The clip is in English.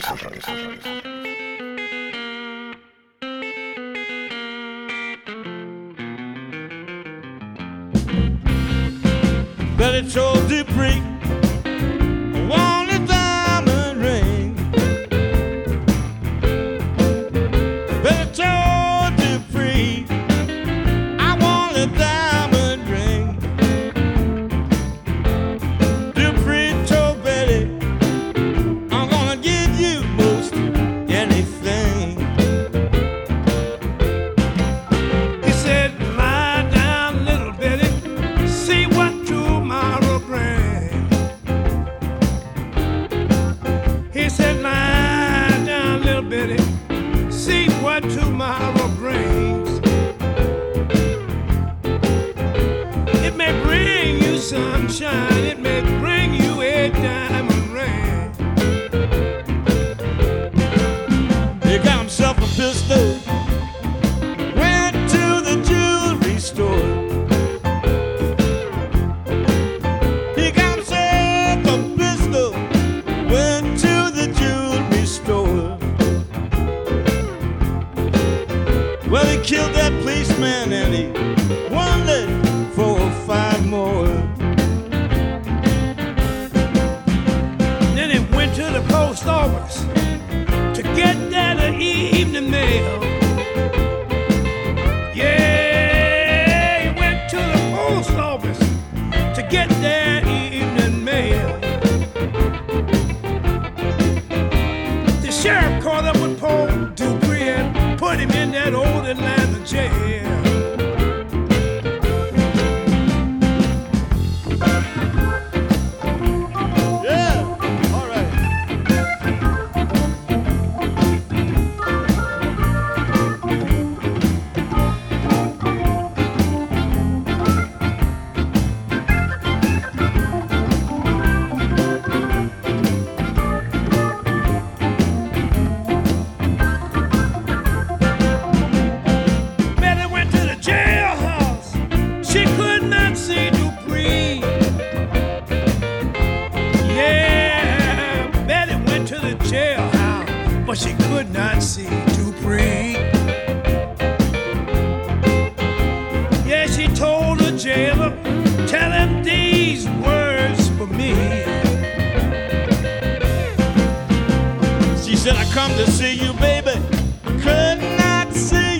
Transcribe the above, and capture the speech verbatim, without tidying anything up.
Betty told Dupree, I want a diamond ring. Betty told Dupree, I want a diamond ring. Dupree told Betty, I'm gonna give you most anything. He said, lie down, little Betty, see what tomorrow brings. He said, lie down, little Betty, see what tomorrow brings. It may bring you sunshine, it may bring you a diamond ring. He got himself a pistol, went to the jewelry store. He got himself a pistol, went to the jewelry store. Well, he killed that policeman and he wanted four or five more. Then he went to the post office to get that evening mail. Yeah, he went to the post office to get that evening mail. The sheriff caught up with Paul Dupree and put him in that old Atlanta jail. Yeah, all right. Betty went to the jailhouse. She could not see Dupree. Yeah, Betty went to the jailhouse, but she could not see Dupree. Yeah, she told the jailer, tell him these words for me. She said, I come to see you, baby. I could not see